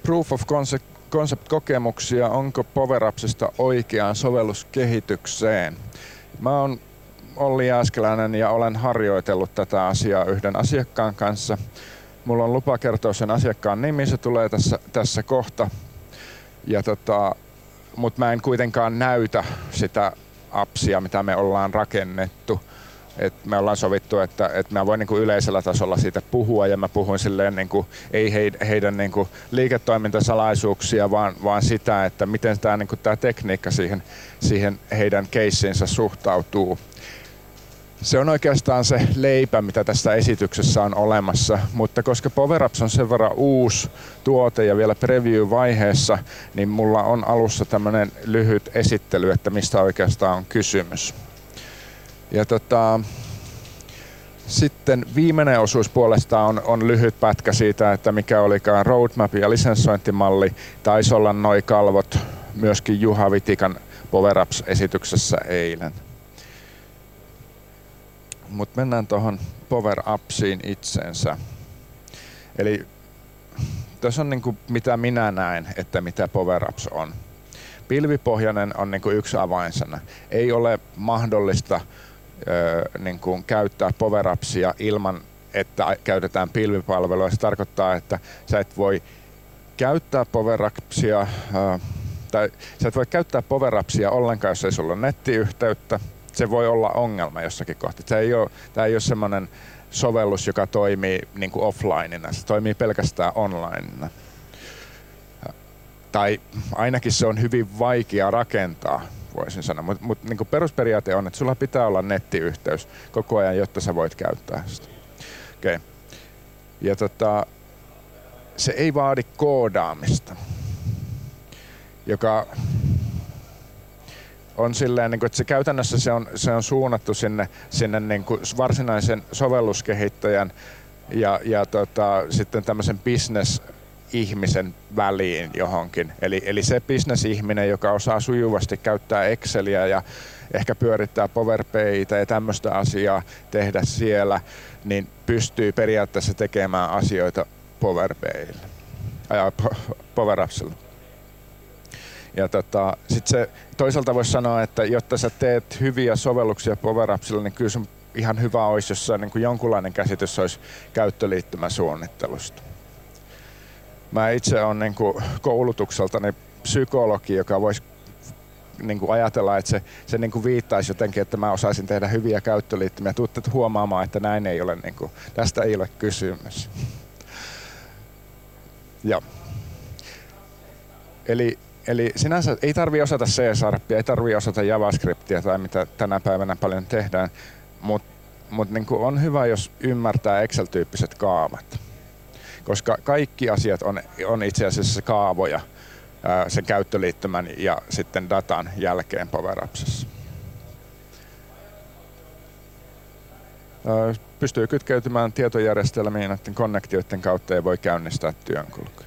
Proof of Concept-kokemuksia, onko PowerAppsista oikeaan sovelluskehitykseen? Mä oon Olli Jääskeläinen ja olen harjoitellut tätä asiaa yhden asiakkaan kanssa. Mulla on lupa kertoa sen asiakkaan nimi, se tulee tässä kohta. Mutta mä en kuitenkaan näytä sitä appsia, mitä me ollaan rakennettu. Me ollaan sovittu, että mä voin niinku yleisellä tasolla siitä puhua, ja mä puhun silleen niinku, ei heidän niinku liiketoimintasalaisuuksia, vaan sitä, että miten tämä niinku tekniikka siihen heidän keissiinsä suhtautuu. Se on oikeastaan se leipä, mitä tässä esityksessä on olemassa, mutta koska PowerApps on sen verran uusi tuote ja vielä preview-vaiheessa, niin mulla on alussa tämmöinen lyhyt esittely, että mistä oikeastaan on kysymys. Ja sitten viimeinen osuus puolestaan on lyhyt pätkä siitä, että mikä olikaan roadmap ja lisensointimalli. Taisi olla noi kalvot myöskin Juha Vitikan PowerApps-esityksessä eilen. Mutta mennään tuohon PowerAppsiin itseensä. Eli tässä on niinku, mitä minä näen, että mitä PowerApps on. Pilvipohjainen on niinku yksi avainsana. Ei ole mahdollista niinku käyttää PowerAppsia ilman, että käytetään pilvipalvelua. Se tarkoittaa, että sä et voi käyttää PowerAppsia ollenkaan, jos ei sulla ole nettiyhteyttä. Se voi olla ongelma jossakin kohtaa. Tämä ei ole semmoinen sovellus, joka toimii niinku offlineina. Se toimii pelkästään onlineina. Tai ainakin se on hyvin vaikea rakentaa, voisin sanoa. Mutta niinku perusperiaate on, että sulla pitää olla nettiyhteys koko ajan, jotta sä voit käyttää sitä. Okay. Ja se ei vaadi koodaamista, joka on silleen, että se käytännössä se on suunnattu sinne niin kuin varsinaisen sovelluskehittäjän ja sitten tämmöisen business-ihmisen väliin johonkin. Eli se business-ihminen, joka osaa sujuvasti käyttää Exceliä ja ehkä pyörittää PowerPaytä ja tämmöistä asiaa tehdä siellä, niin pystyy periaatteessa tekemään asioita PowerAppsilla. Ja sit se toisaalta voisi sanoa, että jotta sä teet hyviä sovelluksia PowerAppsilla, niin kyllä sun ihan hyvä olisi, jos niin kuin jonkunlainen käsitys olisi käyttöliittymäsuunnittelusta. Mä itse olen niin kuin koulutukseltani psykologi, joka voisi niin kuin ajatella, että se niin kuin viittaisi jotenkin, että mä osaisin tehdä hyviä käyttöliittymiä. Tuutte huomaamaan, että näin ei ole, niin kuin, tästä ei ole kysymys. Ja. Eli sinänsä ei tarvitse osata C-sharpia, ei tarvitse osata JavaScriptia tai mitä tänä päivänä paljon tehdään, mutta niin on hyvä, jos ymmärtää Excel-tyyppiset kaavat. Koska kaikki asiat on itse asiassa kaavoja sen käyttöliittymän ja sitten datan jälkeen PowerAppsissa. Pystyy kytkeytymään tietojärjestelmiin näiden konnektioiden kautta ja voi käynnistää työnkulkuja.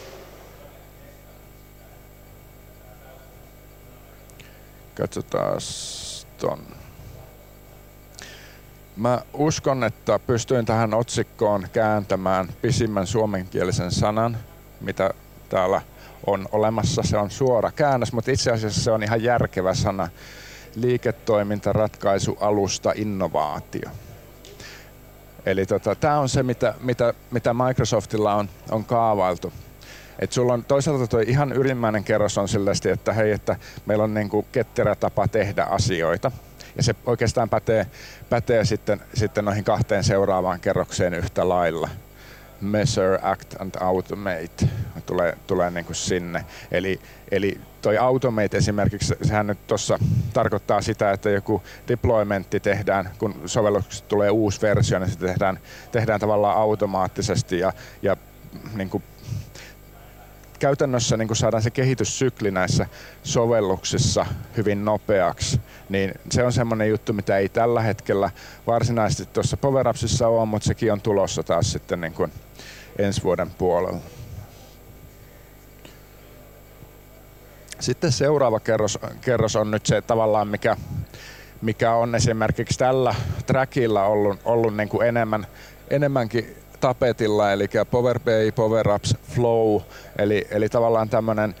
Katsotaan ton. Mä uskon, että pystyin tähän otsikkoon kääntämään pisimmän suomenkielisen sanan, mitä täällä on olemassa. Se on suora käännös, mutta itse asiassa se on ihan järkevä sana. Liiketoiminta, ratkaisu, alusta, innovaatio. Eli tämä on se, mitä Microsoftilla on kaavailtu. Et sulla on toisaalta tuo ihan ylimmäinen kerros on sellaisesti, että hei, että meillä on niinku ketterä tapa tehdä asioita. Ja se oikeastaan pätee sitten noihin kahteen seuraavaan kerrokseen yhtä lailla. Measure, act and automate tulee niinku sinne. Eli toi automate esimerkiksi, sehän nyt tuossa tarkoittaa sitä, että joku deploymentti tehdään, kun sovelluksesta tulee uusi versio, niin se tehdään tavallaan automaattisesti ja niinku käytännössä niin kun saadaan se kehityssykli näissä sovelluksissa hyvin nopeaksi, niin se on semmoinen juttu, mitä ei tällä hetkellä varsinaisesti tuossa PowerAppsissa ole, mutta sekin on tulossa taas sitten niin kuin ensi vuoden puolella. Sitten seuraava kerros on nyt se tavallaan, mikä on esimerkiksi tällä trackilla ollut niin kuin enemmänkin tapetilla, eli Power BI, Power Apps, Flow, eli tavallaan tämmöinen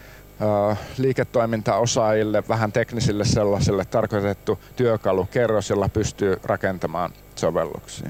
liiketoimintaosaajille, vähän teknisille sellaiselle tarkoitettu työkalukerros, jolla pystyy rakentamaan sovelluksia.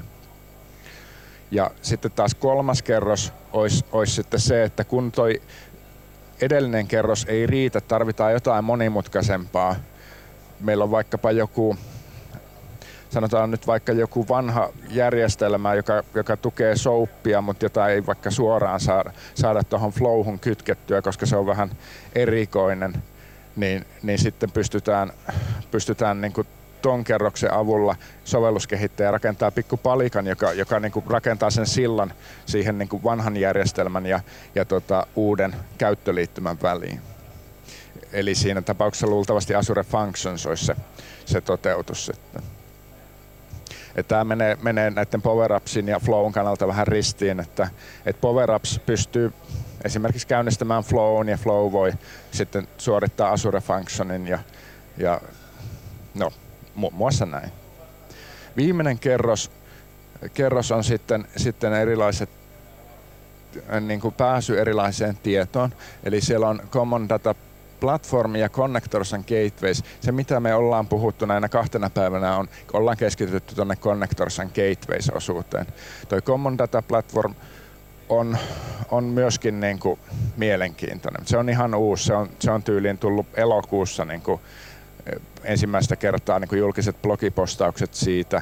Ja sitten taas kolmas kerros olisi sitten se, että kun toi edellinen kerros ei riitä, tarvitaan jotain monimutkaisempaa. Meillä on vaikkapa joku, sanotaan nyt vaikka joku vanha järjestelmä, joka tukee SOAPia, mutta jota ei vaikka suoraan saada tuohon Flowhun kytkettyä, koska se on vähän erikoinen, niin sitten pystytään niin kuin ton kerroksen avulla sovelluskehittäjä rakentaa pikkupalikan, joka niin kuin rakentaa sen sillan siihen niin kuin vanhan järjestelmän ja uuden käyttöliittymän väliin. Eli siinä tapauksessa luultavasti Azure Functions olisi se toteutus sitten. Tämä menee näiden Power Appsin ja Flown kannalta vähän ristiin, että Power Apps pystyy esimerkiksi käynnistämään Flown ja Flow voi sitten suorittaa Azure Functionin ja no, muun muassa näin. Viimeinen kerros on sitten erilaiset niin kuin pääsy erilaiseen tietoon. Eli siellä on Common Data Platform ja Connectors and Gateways. Se mitä me ollaan puhuttu näinä 2 päivänä ollaan keskitytty tuonne Connectors and Gateways -osuuteen. Toi Common Data Platform on myöskin niin kuin mielenkiintoinen. Se on ihan uusi. Se on tyyliin tullut elokuussa niin kuin ensimmäistä kertaa niin kuin julkiset blogipostaukset siitä.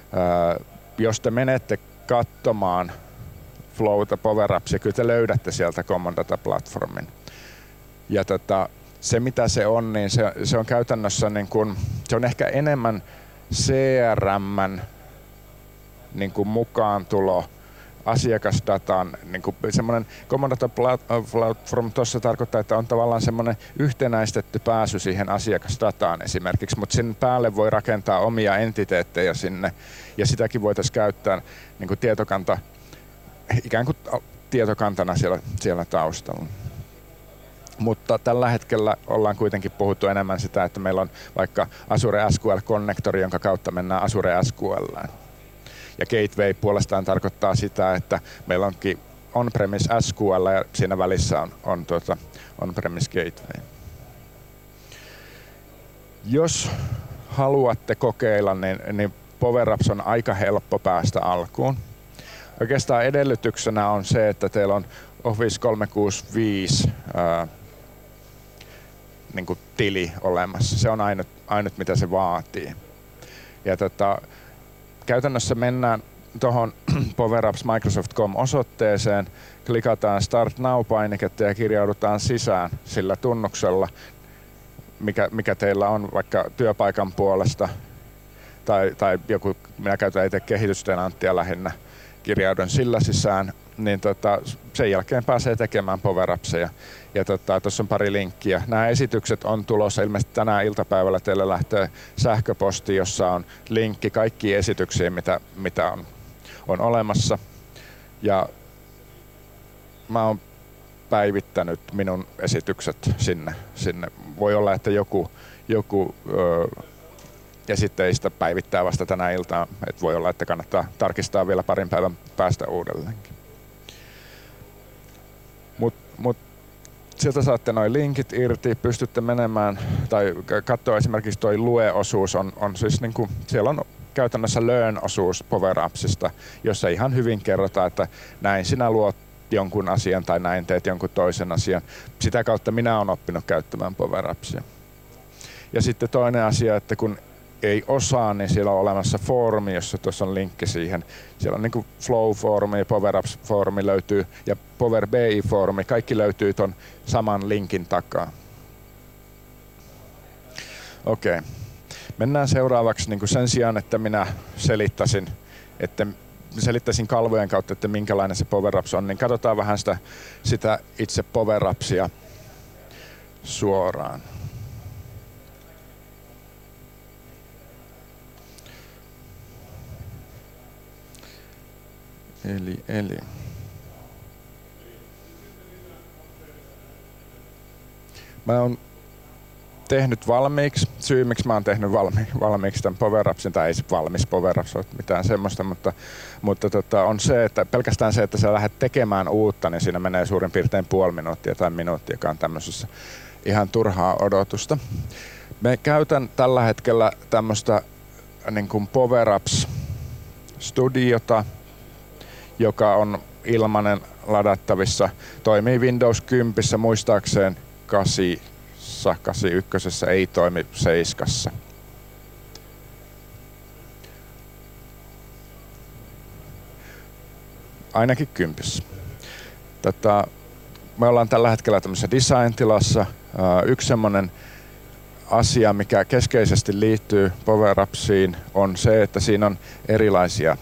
Jos te menette katsomaan Flowta, Power Appsia, kyllä te löydätte sieltä Common Data Platformin. Ja se mitä se on, niin se on käytännössä niin kuin, se on ehkä enemmän CRM:n niin kuin mukaantulo asiakasdatan, niin kuin semmoinen Common Data Platform tuossa tarkoittaa, että on tavallaan semmoinen yhtenäistetty pääsy siihen asiakasdataan esimerkiksi, mutta sen päälle voi rakentaa omia entiteettejä sinne ja sitäkin voitaisiin käyttää niin kuin tietokanta, ikään kuin tietokantana siellä taustalla. Mutta tällä hetkellä ollaan kuitenkin puhuttu enemmän sitä, että meillä on vaikka Azure SQL-konnektori, jonka kautta mennään Azure SQL:ään. Ja Gateway puolestaan tarkoittaa sitä, että meillä onkin on-premise SQL ja siinä välissä on on-premise Gateway. Jos haluatte kokeilla, niin Power Apps on aika helppo päästä alkuun. Oikeastaan edellytyksenä on se, että teillä on Office 365 niin kuin tili olemassa. Se on ainut mitä se vaatii. Ja käytännössä mennään tuohon powerapps.microsoft.com-osoitteeseen, klikataan Start Now-painiketta ja kirjaudutaan sisään sillä tunnuksella, mikä teillä on vaikka työpaikan puolesta tai joku, minä käytän itse kehitystenanttia lähinnä, kirjaudun sillä sisään, niin sen jälkeen pääsee tekemään Power Appsia. Ja tuossa on pari linkkiä. Nämä esitykset on tulossa ilmeisesti tänään iltapäivällä. Teille lähtee sähköposti, jossa on linkki kaikkiin esityksiin, mitä on olemassa. Ja mä oon päivittänyt minun esitykset sinne. Voi olla, että joku esittäjistä päivittää vasta tänä iltaan. Et voi olla, että kannattaa tarkistaa vielä parin päivän päästä uudelleenkin. Mut sieltä saatte noin linkit irti, pystytte menemään tai katsoa esimerkiksi toi Lue-osuus on siis niinku, siellä on käytännössä Learn-osuus Power Appsista, jossa ihan hyvin kerrotaan, että näin sinä luot jonkun asian tai näin teet jonkun toisen asian. Sitä kautta minä olen oppinut käyttämään Power Appsia. Ja sitten toinen asia, että kun ei osaa, niin siellä on olemassa foorumi, jossa tuossa on linkki siihen. Siellä on niin kuin Flow-foorumi ja Power Apps-foorumi löytyy ja Power BI-foorumi. Kaikki löytyy ton saman linkin takaa. Okei. Mennään seuraavaksi niin kuin sen sijaan, että minä selittäisin kalvojen kautta, että minkälainen se Power Apps on, niin katsotaan vähän sitä itse Power Appsia suoraan. Eli. tehnyt valmiiksi. Syy, miksi mä oon tehnyt valmiiksi tämän PowerAppsin, tai ei se valmis PowerApps ole mitään semmoista, mutta on se, että pelkästään se, että sä lähdet tekemään uutta, niin siinä menee suurin piirtein puoli minuuttia tai minuutti, joka on tämmöisessä ihan turhaa odotusta. Me käytän tällä hetkellä tämmöistä niin kuin PowerApps Studiota, joka on ilmainen ladattavissa. Toimii Windows 10, muistaakseen 81 ei toimi 7. Ainakin 10. Me ollaan tällä hetkellä tämmöisessä design-tilassa. Yksi semmoinen asia, mikä keskeisesti liittyy PowerAppsiin, on se, että siinä on erilaisia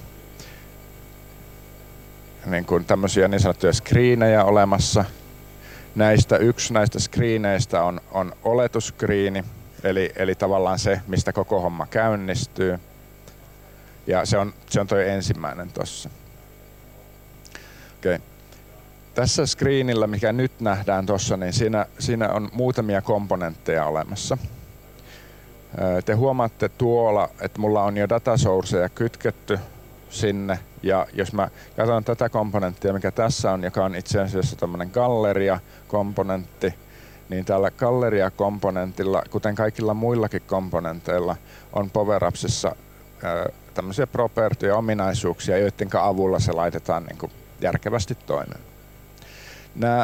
niin kuin tämmöisiä niin sanottuja screenejä olemassa. Yksi näistä screeneistä on oletusskriini, eli tavallaan se, mistä koko homma käynnistyy. Ja se on toi ensimmäinen tossa. Okay. Tässä screenillä, mikä nyt nähdään tossa, niin siinä on muutamia komponentteja olemassa. Te huomaatte tuolla, että mulla on jo datasourceja kytketty sinne. Ja jos mä katson tätä komponenttia, mikä tässä on, joka on itse asiassa tämmöinen galleria-komponentti, niin tällä galleria-komponentilla, kuten kaikilla muillakin komponenteilla, on PowerAppsissa tämmöisiä propertyjä, ominaisuuksia, joiden avulla se laitetaan niin kuin järkevästi toimeen. Nämä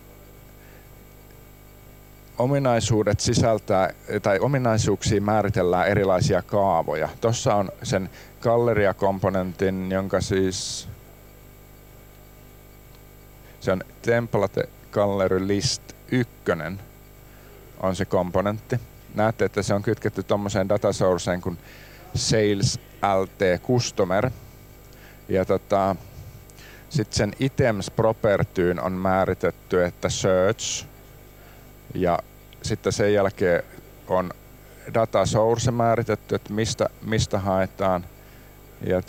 ominaisuudet ominaisuuksiin määritellään erilaisia kaavoja. Tuossa on sen galleria-komponentin, jonka siis se on template gallery list 1 on se komponentti. Näette, että se on kytketty tommoseen datasourceen kuin sales lt customer. Ja sitten sen items propertyyn on määritetty, että search. Ja sitten sen jälkeen on data source määritetty, että mistä haetaan. Ja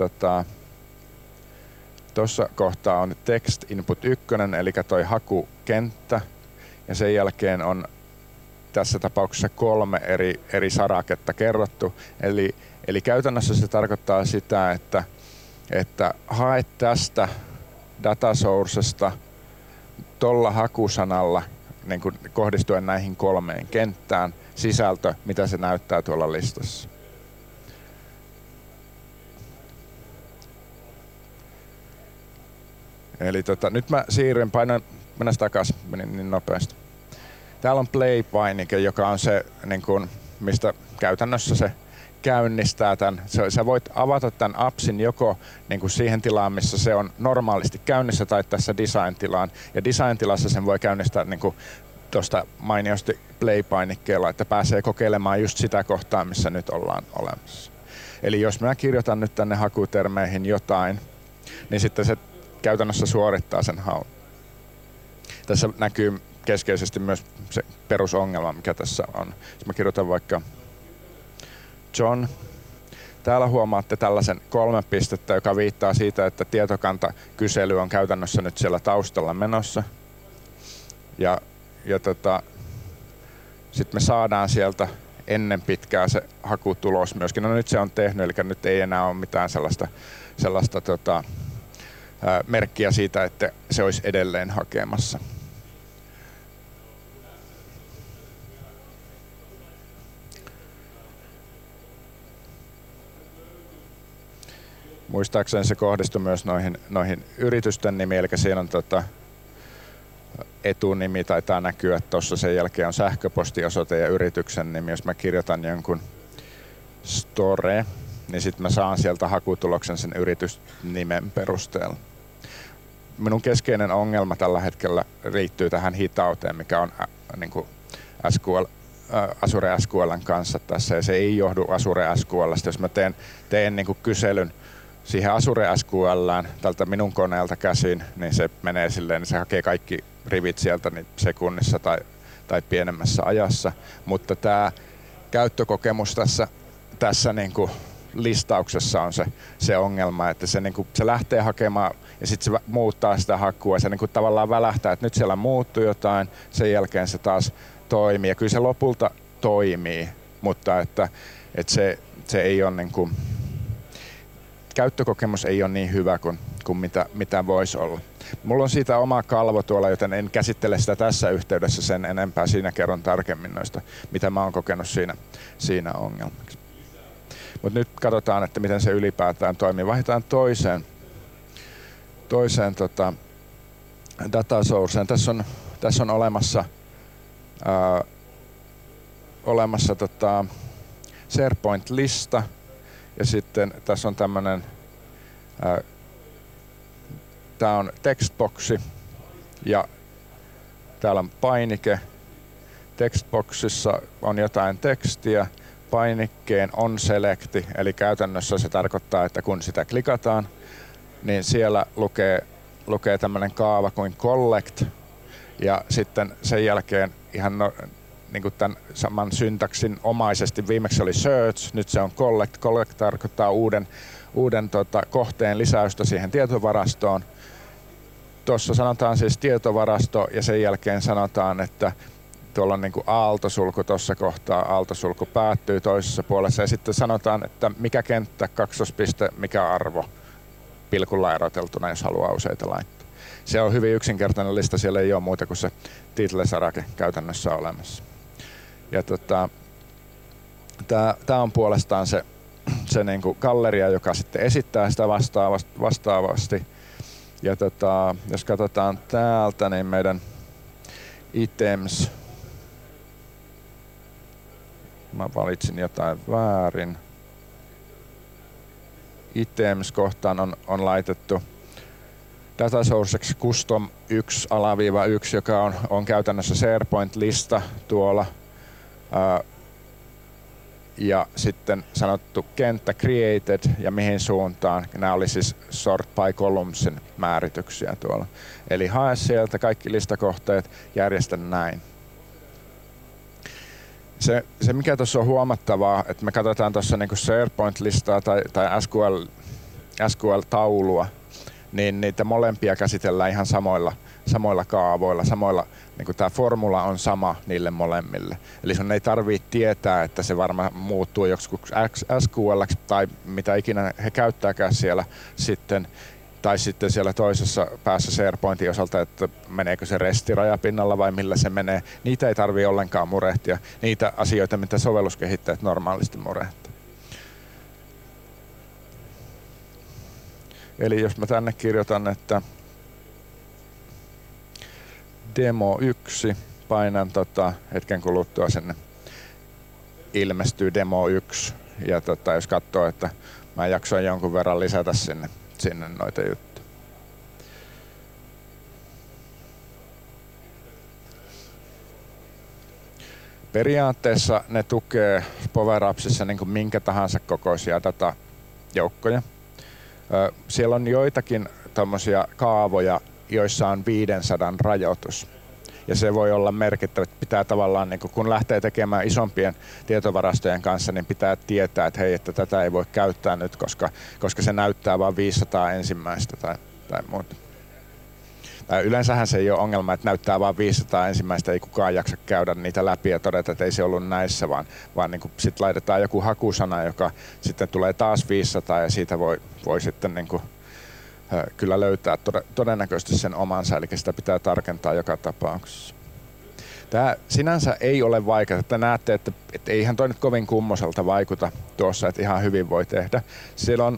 tuossa kohtaa on text input 1, eli toi hakukenttä. Ja sen jälkeen on tässä tapauksessa 3 eri saraketta kerrottu. Eli käytännössä se tarkoittaa sitä, että hae tästä data sourcesta tuolla hakusanalla niin kuin kohdistuen näihin 3 kenttään sisältö, mitä se näyttää tuolla listassa. Eli nyt mä siirryn, mennään takaisin, menin niin nopeasti. Täällä on play-painike, joka on se, niin kuin, mistä käytännössä se käynnistää tämän. Sä voit avata tämän appsin joko niin kuin siihen tilaan, missä se on normaalisti käynnissä, tai tässä design-tilaan. Ja design-tilassa sen voi käynnistää niin kuin tuosta mainiosti play-painikkeella, että pääsee kokeilemaan just sitä kohtaa, missä nyt ollaan olemassa. Eli jos mä kirjoitan nyt tänne hakutermeihin jotain, niin sitten se käytännössä suorittaa sen haun. Tässä näkyy keskeisesti myös se perusongelma, mikä tässä on. Jos mä kirjoitan vaikka John. Täällä huomaatte tällaisen 3 pistettä, joka viittaa siitä, että tietokantakysely on käytännössä nyt siellä taustalla menossa. Ja sitten me saadaan sieltä ennen pitkää se hakutulos myöskin. No nyt se on tehnyt, eli nyt ei enää ole mitään sellaista merkkiä siitä, että se olisi edelleen hakemassa. Muistaakseni se kohdistui myös noihin yritysten nimiin, eli siinä on etunimi taitaa näkyä tuossa, sen jälkeen on sähköpostiosoite ja yrityksen nimi. Jos mä kirjoitan jonkun store, niin sitten mä saan sieltä hakutuloksen sen yritysnimen perusteella. Minun keskeinen ongelma tällä hetkellä liittyy tähän hitauteen, mikä on niin kuin Azure SQL:n kanssa tässä, ja se ei johdu Azure SQL:stä. Jos mä teen niin kuin kyselyn siihen Azure SQL:ään tältä minun koneelta käsin, niin se menee silleen, niin se hakee kaikki rivit sieltä niin sekunnissa tai pienemmässä ajassa. Mutta tämä käyttökokemus tässä niin kuin listauksessa on se ongelma, että se, niin kuin, se lähtee hakemaan ja sitten se muuttaa sitä hakua. Se niin kuin tavallaan välähtää, että nyt siellä muuttui jotain, sen jälkeen se taas toimii. Ja kyllä se lopulta toimii, mutta että se ei ole niin kuin, käyttökokemus ei ole niin hyvä kuin mitä voisi olla. Mulla on siitä oma kalvo tuolla, joten en käsittele sitä tässä yhteydessä sen enempää. Siinä kerron tarkemmin noista, mitä mä oon kokenut siinä ongelmaksi. Mutta nyt katsotaan, että miten se ylipäätään toimii. Vaihdetaan toiseen datasourceen. Tässä on olemassa SharePoint-lista ja sitten tässä on tämmöinen tää on textboxi ja täällä on painike. Textboxissa on jotain tekstiä. Painikkeen on selecti, eli käytännössä se tarkoittaa, että kun sitä klikataan, niin siellä lukee tämmöinen kaava kuin collect ja sitten sen jälkeen ihan niin kuin tämän saman syntaksin omaisesti, viimeksi oli search, nyt se on collect. Collect tarkoittaa uuden kohteen lisäystä siihen tietovarastoon. Tuossa sanotaan siis tietovarasto ja sen jälkeen sanotaan, että tuolla on niin kuin aaltosulku tuossa kohtaa, aaltosulku päättyy toisessa puolessa ja sitten sanotaan, että mikä kenttä, kaksospiste, mikä arvo pilkulla eroteltuna, jos haluaa useita laittaa. Se on hyvin yksinkertainen lista, siellä ei ole muuta kuin se title-sarake käytännössä olemassa. Ja tää on puolestaan se niin kuin galleria, joka sitten esittää sitä vastaavasti. Ja jos katsotaan täältä, niin meidän items, mä valitsin jotain väärin. Items-kohtaan on laitettu datasourceksi custom 1-1, joka on käytännössä SharePoint-lista tuolla. Ja sitten sanottu kenttä created ja mihin suuntaan. Nämä oli siis sort by columnsin määrityksiä tuolla. Eli hae sieltä kaikki listakohteet, järjestä näin. Se mikä tuossa on huomattavaa, että me katsotaan tuossa niinku SharePoint-listaa tai SQL-taulua, niin niitä molempia käsitellään ihan samoilla kaavoilla, niin tämä formula on sama niille molemmille. Eli sun ei tarvitse tietää, että se varmaan muuttuu joksikin SQL:ksi tai mitä ikinä he käyttääkään siellä sitten, tai sitten siellä toisessa päässä SharePointin osalta, että meneekö se resti rajapinnalla vai millä se menee. Niitä ei tarvitse ollenkaan murehtia. Niitä asioita, mitä sovelluskehittäjät normaalisti murehtaa. Eli jos mä tänne kirjoitan, että demo 1, painan hetken kuluttua sinne ilmestyy demo 1 ja jos katsoo, että mä jaksoin jonkun verran lisätä sinne noita juttuja. Periaatteessa ne tukee PowerAppsissa niin kuin minkä tahansa kokoisia datajoukkoja. Siellä on joitakin tommosia kaavoja, joissa on 500 rajoitus. Ja se voi olla merkittävä, että pitää tavallaan, niin kun lähtee tekemään isompien tietovarastojen kanssa, niin pitää tietää, että hei, että tätä ei voi käyttää nyt, koska se näyttää vain 500 ensimmäistä tai muuta. Yleensähän se ei ole ongelma, että näyttää vain 500 ensimmäistä, ei kukaan jaksa käydä niitä läpi ja todeta, että ei se ollut näissä, vaan niin sitten laitetaan joku hakusana, joka sitten tulee taas 500 ja siitä voi sitten niin kuin, kyllä löytää todennäköisesti sen omansa, eli sitä pitää tarkentaa joka tapauksessa. Tämä sinänsä ei ole vaikeaa, että näette, että eihän toi nyt kovin kummoselta vaikuta tuossa, että ihan hyvin voi tehdä. Silloin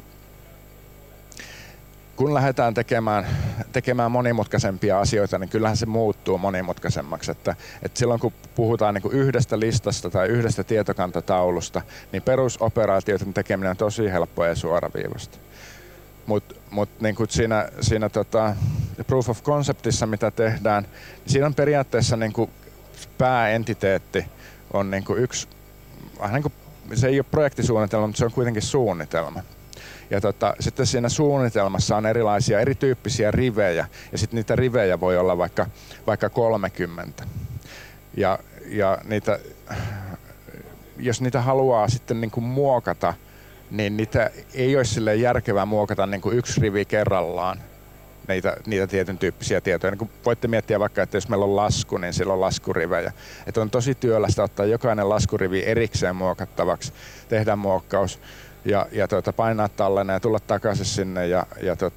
kun lähdetään tekemään monimutkaisempia asioita, niin kyllähän se muuttuu monimutkaisemmaksi. Että silloin kun puhutaan niin kuin yhdestä listasta tai yhdestä tietokantataulusta, niin perusoperaatioiden tekeminen on tosi helppoa ja suoraviivasta. Mut niin kuin siinä proof of conceptissa, mitä tehdään, niin siinä on periaatteessa niin kuin pääentiteetti on niin kuin yksi, niin kuin, se ei ole projektisuunnitelma, mutta se on kuitenkin suunnitelma. Ja sitten siinä suunnitelmassa on erilaisia erityyppisiä rivejä, ja sitten niitä rivejä voi olla vaikka 30. Ja niitä, jos niitä haluaa sitten niin kuin muokata, niin niitä ei olisi silleen järkevää muokata niin kuin yksi rivi kerrallaan, niitä tietyn tyyppisiä tietoja. Niin kun voitte miettiä vaikka, että jos meillä on lasku, niin sillä on laskurivejä. Että on tosi työlästä ottaa jokainen laskurivi erikseen muokattavaksi, tehdä muokkaus ja painaa tallenne ja tulla takaisin sinne ja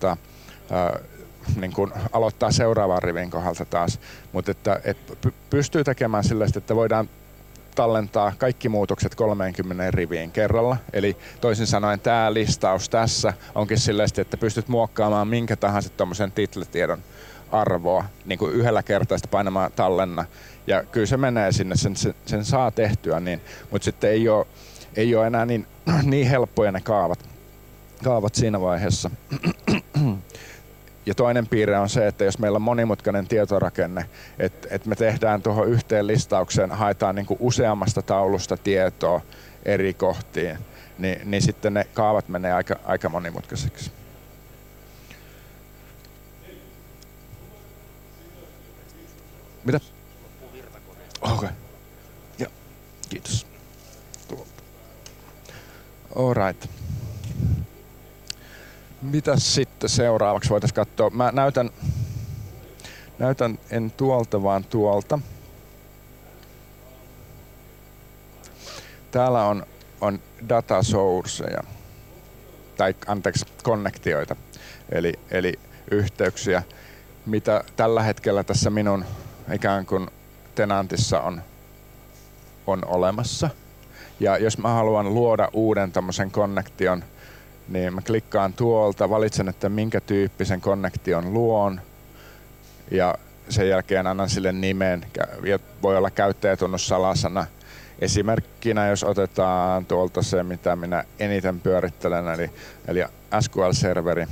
niin kuin aloittaa seuraavan rivin kohdalta taas. Mutta että pystyy tekemään sillä, että voidaan tallentaa kaikki muutokset 30 riviin kerralla. Eli toisin sanoen tämä listaus tässä onkin silleen, että pystyt muokkaamaan minkä tahansa tuommoisen titletiedon arvoa niin kuin yhdellä kertaa sitä painamaan tallenna. Ja kyllä se menee sinne, sen saa tehtyä, niin, mutta sitten ei ole enää niin helppoja ne kaavat siinä vaiheessa. Ja toinen piirre on se, että jos meillä on monimutkainen tietorakenne, että me tehdään tuohon yhteen listaukseen, haetaan niin kuin useammasta taulusta tietoa eri kohtiin, niin sitten ne kaavat menee aika monimutkaiseksi. Mitä? Okei. Joo, kiitos. All right. Mitäs sitten seuraavaksi voitaisiin katsoa? Mä näytän en tuolta vaan tuolta. Täällä on data sourceja, tai anteeksi, konnektioita, eli yhteyksiä, mitä tällä hetkellä tässä minun ikään kuin tenantissa on olemassa. Ja jos mä haluan luoda uuden tämmöisen konnektion, niin mä klikkaan tuolta, valitsen, että minkä tyyppisen konnektion luon ja sen jälkeen annan sille nimen. Voi olla käyttäjätunnussalasana. Esimerkkinä, jos otetaan tuolta se, mitä minä eniten pyörittelen, eli SQL-serveri,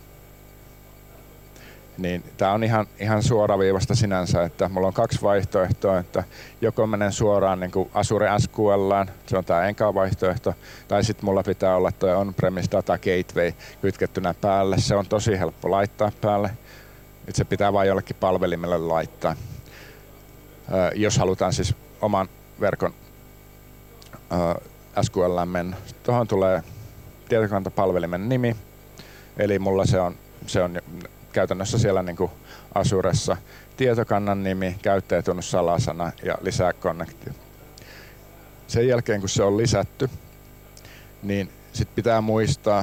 niin tää on ihan suoraviivasta sinänsä, että mulla on kaksi vaihtoehtoa, että joko menen suoraan niin kuin Azure SQL:ään, se on tää enkä vaihtoehto, tai sitten mulla pitää olla tuo on-premise data gateway kytkettynä päälle. Se on tosi helppo laittaa päälle, että se pitää vain jollekin palvelimelle laittaa. Jos halutaan siis oman verkon SQL:ään mennä. Tuohon tulee tietokantapalvelimen nimi, eli mulla se on käytännössä siellä niin kuin Azuressa tietokannan nimi, käyttäjätunnussalasana ja lisää konnektio. Sen jälkeen kun se on lisätty, niin sit pitää muistaa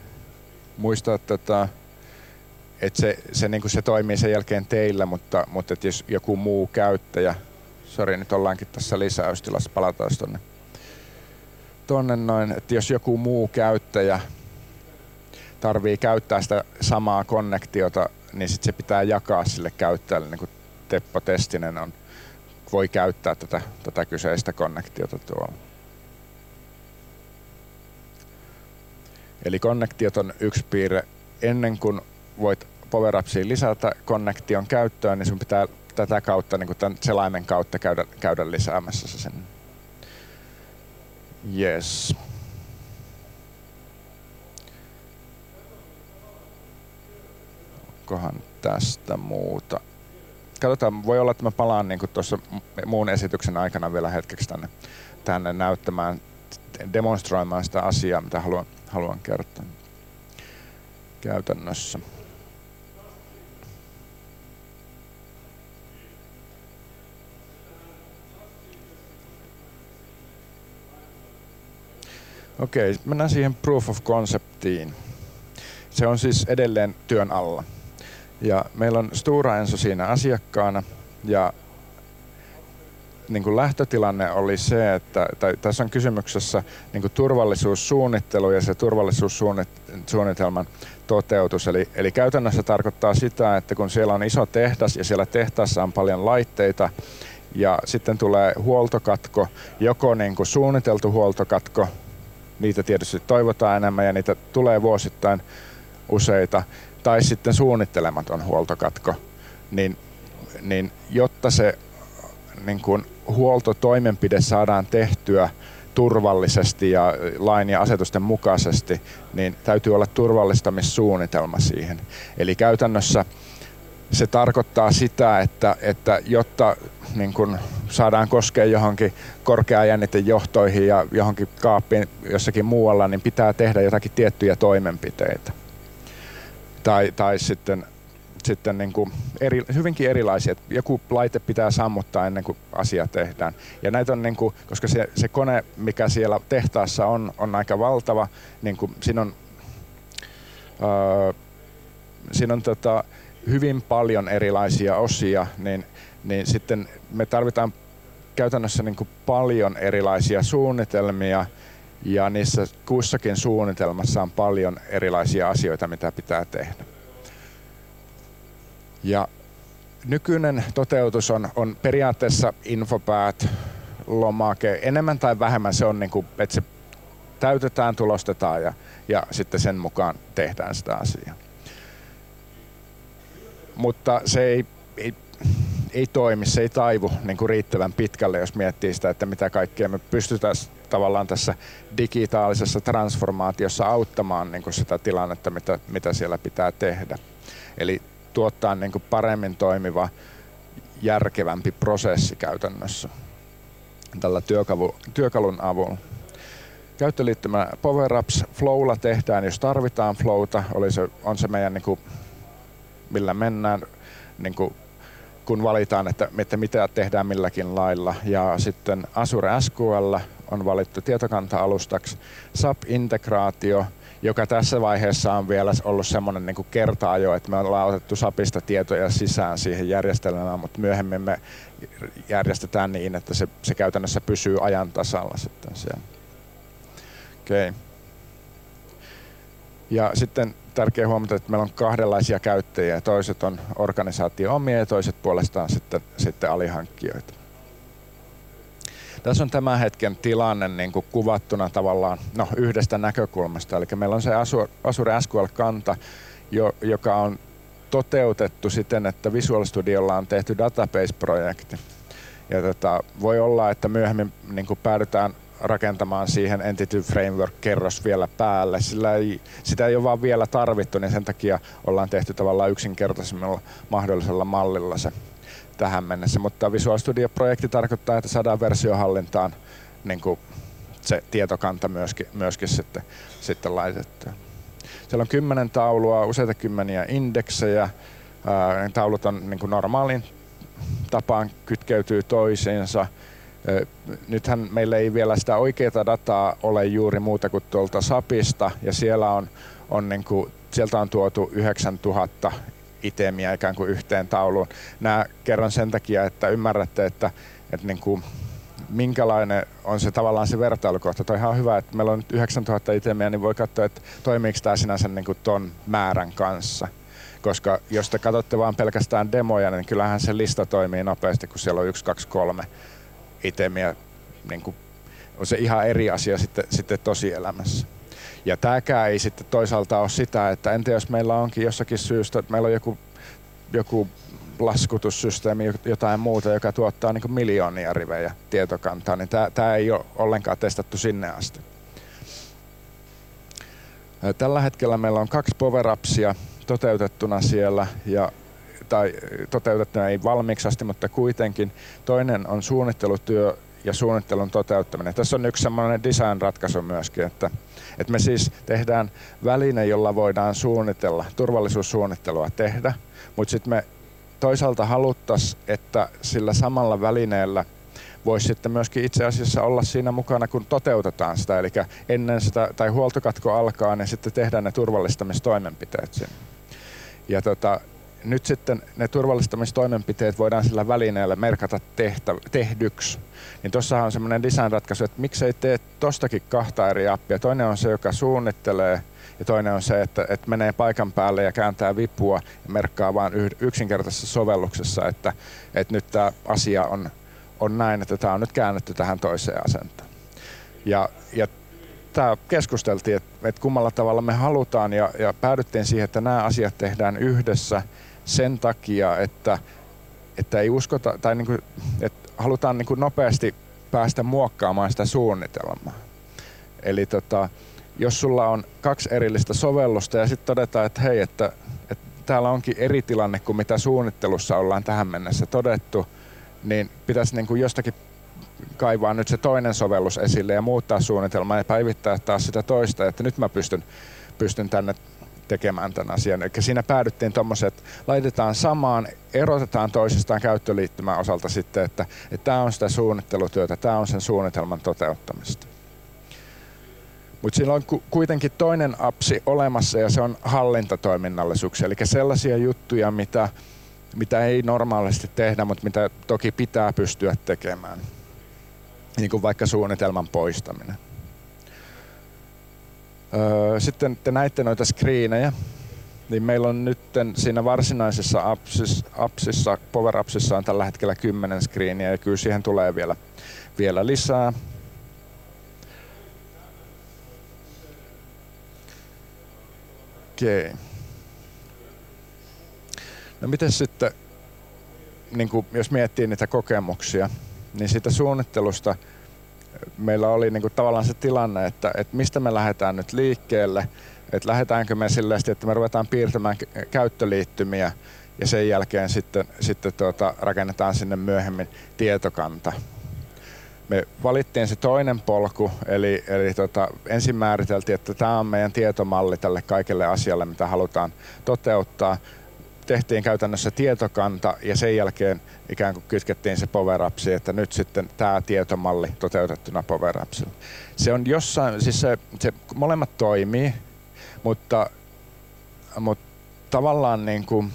että se, niin kuin se toimii sen jälkeen teillä, mutta että jos joku muu käyttäjä, nyt ollaankin tässä lisäystilassa, palataan tonne noin, että jos joku muu käyttäjä tarvii käyttää sitä samaa konnektiota, niin sit se pitää jakaa sille käyttäjälle, niin kuin Teppo Testinen voi käyttää tätä kyseistä konnektiota tuolla. Eli konnektiot on yksi piirre. Ennen kuin voit PowerAppsiin lisätä konnektion käyttöön, niin sun pitää tätä kautta, niin kuin tämän selaimen kautta käydä lisäämässä se sinne. Yes. Onkohan tästä muuta? Katsotaan, voi olla, että mä palaan niin tuossa muun esityksen aikana vielä hetkeksi tänne näyttämään, demonstroimaan sitä asiaa, mitä haluan kertoa käytännössä. Okei, mennään siihen proof of conceptiin. Se on siis edelleen työn alla. Ja meillä on Stora Enso siinä asiakkaana ja niin kuin lähtötilanne oli se, että tässä on kysymyksessä niin kuin turvallisuussuunnittelu ja se turvallisuussuunnitelman toteutus. Eli käytännössä tarkoittaa sitä, että kun siellä on iso tehdas ja siellä tehtaassa on paljon laitteita ja sitten tulee huoltokatko, joko niin kuin suunniteltu huoltokatko, niitä tietysti toivotaan enemmän ja niitä tulee vuosittain useita, tai sitten suunnittelematon huoltokatko, niin jotta se niin kuin huoltotoimenpide saadaan tehtyä turvallisesti ja lain ja asetusten mukaisesti, niin täytyy olla turvallistamissuunnitelma siihen. Eli käytännössä se tarkoittaa sitä, että jotta niin kun saadaan koskea johonkin korkeajännitejohtoihin ja johonkin kaappiin jossakin muualla, niin pitää tehdä jotakin tiettyjä toimenpiteitä. Tai sitten sitten niin kuin hyvinkin erilaisia. Että joku laite pitää sammuttaa ennen kuin asia tehdään. Ja näitä on, niin kuin, koska se kone, mikä siellä tehtaassa on aika valtava, niin kuin siinä on hyvin paljon erilaisia osia, niin sitten me tarvitaan käytännössä niin kuin paljon erilaisia suunnitelmia, ja niissä kussakin suunnitelmassa on paljon erilaisia asioita, mitä pitää tehdä. Ja nykyinen toteutus on periaatteessa Infopad-lomake. Enemmän tai vähemmän se on, niin kuin, että se täytetään, tulostetaan ja sitten sen mukaan tehdään sitä asiaa. Mutta se ei toimi, se ei taivu niin kuin riittävän pitkälle, jos miettii sitä, että mitä kaikkea me pystytään tavallaan tässä digitaalisessa transformaatiossa auttamaan niin kuin sitä tilannetta, mitä siellä pitää tehdä. Eli tuottaa niin kuin paremmin toimiva, järkevämpi prosessi käytännössä tällä työkalun avulla. Käyttöliittymä PowerApps Flowlla tehdään, jos tarvitaan Flowta, on se meidän, niin kuin, millä mennään, niin kuin, kun valitaan, että mitä tehdään milläkin lailla. Ja sitten Azure SQL on valittu tietokanta-alustaksi. SAP-integraatio, joka tässä vaiheessa on vielä ollut semmoinen niin kuin kerta-ajo, että me ollaan otettu SAPista tietoja sisään siihen järjestelmään, mutta myöhemmin me järjestetään niin, että se käytännössä pysyy ajan tasalla sitten siellä. Okay. Ja sitten tärkeää huomata, että meillä on kahdenlaisia käyttäjiä. Toiset on organisaatio omia ja toiset puolestaan sitten alihankkijoita. Tässä on tämän hetken tilanne niin kuin kuvattuna tavallaan yhdestä näkökulmasta. Eli meillä on se Azure SQL-kanta, joka on toteutettu siten, että Visual Studiolla on tehty database-projekti. Ja voi olla, että myöhemmin niin kuin päädytään rakentamaan siihen Entity Framework-kerros vielä päälle. Sitä ei ole vaan vielä tarvittu, niin sen takia ollaan tehty tavallaan yksinkertaisemmalla mahdollisella mallilla se tähän mennessä. Mutta Visual Studio-projekti tarkoittaa, että saadaan versiohallintaan niin kuin se tietokanta myöskin sitten laitettua. Siellä on 10 taulua, useita kymmeniä indeksejä. Ne taulut on niin kuin normaalin tapaan kytkeytyy toisiinsa. Nythän meillä ei vielä sitä oikeaa dataa ole juuri muuta kuin tuolta SAPista, ja siellä on niin kuin, sieltä on tuotu 9000 itemiä ikään kuin yhteen tauluun. Nämä kerron sen takia, että ymmärrätte, että niin kuin, minkälainen on se tavallaan se vertailukohta. Toi ihan hyvä, että meillä on nyt 9000 itemiä, niin voi katsoa, että toimiiko tämä sinänsä niin kuin ton määrän kanssa. Koska jos te katsotte vaan pelkästään demoja, niin kyllähän se lista toimii nopeasti, kun siellä on 1, 2, 3 itemiä. Niin kuin, on se ihan eri asia sitten tosielämässä. Ja tämäkään ei sitten toisaalta ole sitä, että entä jos meillä onkin jossakin syystä, että meillä on joku laskutussysteemi, jotain muuta, joka tuottaa niin kuin miljoonia rivejä tietokantaa, niin tämä ei ole ollenkaan testattu sinne asti. Tällä hetkellä meillä on 2 PowerAppsia toteutettuna siellä, tai toteutettuna ei valmiiksi asti, mutta kuitenkin. Toinen on suunnittelutyö ja suunnittelun toteuttaminen. Tässä on yksi sellainen design-ratkaisu myöskin, että me siis tehdään väline, jolla voidaan turvallisuussuunnittelua tehdä, mutta sitten me toisaalta haluttaisiin, että sillä samalla välineellä voisi sitten myöskin itse asiassa olla siinä mukana, kun toteutetaan sitä, eli ennen sitä tai huoltokatko alkaa, niin sitten tehdään ne turvallistamistoimenpiteet sinne. Ja nyt sitten ne turvallistamistoimenpiteet voidaan sillä välineellä merkata tehdyksi. Niin tuossahan on semmoinen design-ratkaisu, että miksei tee tostakin 2 eri appia. Toinen on se, joka suunnittelee, ja toinen on se, että menee paikan päälle ja kääntää vipua ja merkkaa vain yksinkertaisessa sovelluksessa, että nyt tämä asia on näin, että tämä on nyt käännetty tähän toiseen asentoon. Ja tämä keskusteltiin, että kummalla tavalla me halutaan, ja päädyttiin siihen, että nämä asiat tehdään yhdessä sen takia, että ei uskota, tai niin kuin, että halutaan niin kuin nopeasti päästä muokkaamaan sitä suunnitelmaa. Eli jos sulla on 2 erillistä sovellusta ja sitten todetaan, että hei, että täällä onkin eri tilanne kuin mitä suunnittelussa ollaan tähän mennessä todettu, niin pitäisi niin kuin jostakin kaivaa nyt se toinen sovellus esille ja muuttaa suunnitelmaa ja päivittää taas sitä toista, että nyt mä pystyn tänne tekemään tämän asian. Eli siinä päädyttiin tommoset, laitetaan samaan, erotetaan toisistaan käyttöliittymän osalta sitten, että tämä on sitä suunnittelutyötä, tämä on sen suunnitelman toteuttamista. Mutta sillä on kuitenkin toinen apsi olemassa ja se on hallintatoiminnallisuuksia, eli sellaisia juttuja, mitä ei normaalisti tehdä, mutta mitä toki pitää pystyä tekemään. Niin kuin vaikka suunnitelman poistaminen. Sitten te näitte noita screenejä. Niin meillä on nyt siinä varsinaisessa appsissa, Power Appsissa on tällä hetkellä 10 screeniä ja kyllä siihen tulee vielä lisää. Okei. No miten sitten, niin kuin jos miettii niitä kokemuksia, niin siitä suunnittelusta meillä oli niin kuin tavallaan se tilanne, että mistä me lähdetään nyt liikkeelle, että lähdetäänkö me silleen, että me ruvetaan piirtämään käyttöliittymiä ja sen jälkeen sitten rakennetaan sinne myöhemmin tietokanta. Me valittiin se toinen polku, eli ensin määriteltiin, että tämä on meidän tietomalli tälle kaikelle asialle, mitä halutaan toteuttaa. Tehtiin käytännössä tietokanta ja sen jälkeen ikään kuin kytkettiin se Power Appsiin, että nyt sitten tämä tietomalli toteutettuna Power Appsilla. Se on jossain, siis se molemmat toimii, mutta tavallaan niin kuin,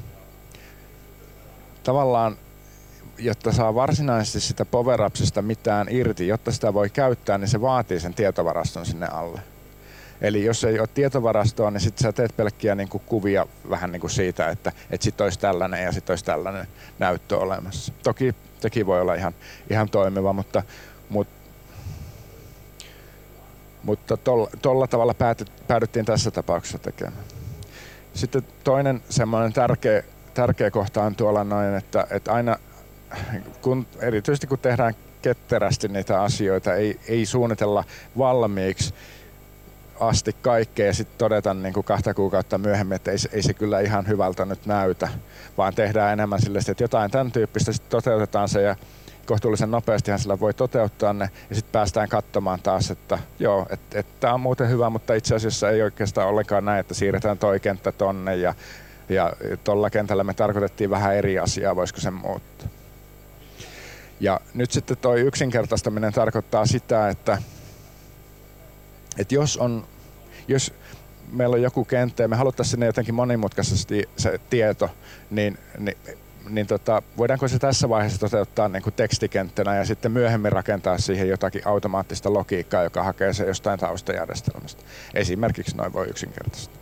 jotta saa varsinaisesti sitä Power Appsista mitään irti, jotta sitä voi käyttää, niin se vaatii sen tietovaraston sinne alle. Eli jos ei ole tietovarastoa, niin sitten sä teet pelkkiä niin kuin kuvia vähän niin kuin siitä, että sit olisi tällainen ja sit olisi tällainen näyttö olemassa. Toki sekin voi olla ihan toimiva, mutta tolla tavalla päädyttiin tässä tapauksessa tekemään. Sitten toinen semmoinen tärkeä kohta on tuolla noin, että aina erityisesti kun tehdään ketterästi niitä asioita, ei suunnitella valmiiksi asti kaikkea ja sitten todeta niin kuin 2 kuukautta myöhemmin, että ei se kyllä ihan hyvältä nyt näytä, vaan tehdään enemmän sille, että jotain tämän tyyppistä, sitten toteutetaan se ja kohtuullisen nopeastihan sillä voi toteuttaa ne ja sitten päästään katsomaan taas, että joo, että tämä on muuten hyvä, mutta itse asiassa ei oikeastaan ollenkaan näin, että siirretään toi kenttä tonne ja tuolla kentällä me tarkoitettiin vähän eri asiaa, voisiko sen muuttaa. Ja nyt sitten toi yksinkertaistaminen tarkoittaa sitä, että jos meillä on joku kenttä ja me haluttaisiin sinne jotenkin monimutkaisesti se tieto, niin voidaanko se tässä vaiheessa toteuttaa niin kuin tekstikenttänä ja sitten myöhemmin rakentaa siihen jotakin automaattista logiikkaa, joka hakee se jostain taustajärjestelmästä. Esimerkiksi noin voi yksinkertaisesti.